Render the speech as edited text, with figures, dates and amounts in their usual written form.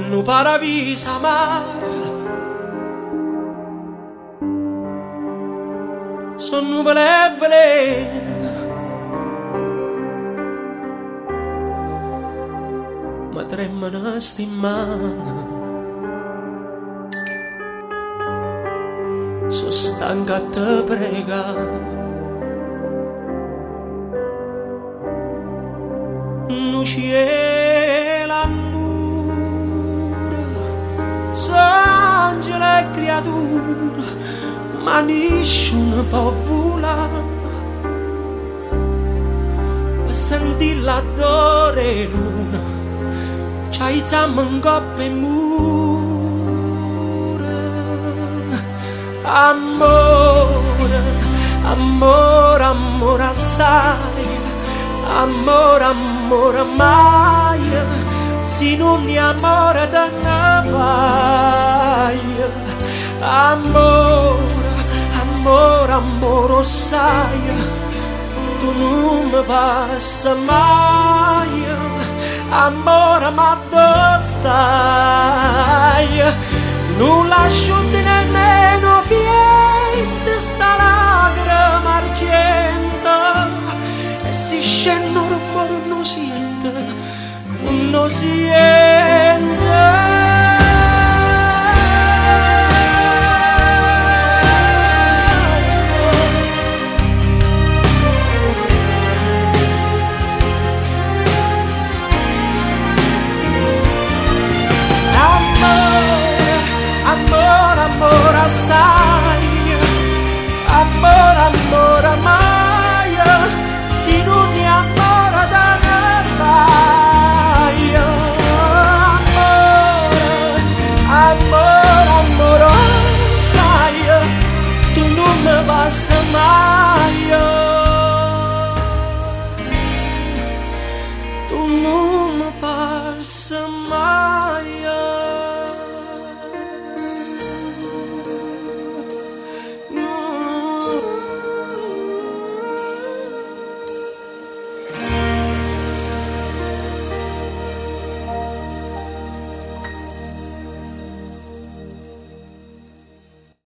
no paradiso amaro. Sono nuvole e veleno, ma tremano sti mani. Sono stanca a te pregare. No cielo annura, s'angelo e creatura, ma nessuno può volare per sentire l'adore luna, c'hai zamma in coppa e mura. Amore, amore, amore assai, amore, amore mai, se non mi amore te ne vai. Amore, amore, amore sai, tu non mi passa mai. Amore, ma dove stai? Non lascio nemmeno piente sta lacrima argenta, e si scende un rumore non sente, non sente. Amore assai, amore, amore mai, se non mi amore da ne vai. Amore, amore, amore sai, tu non mi passa mai.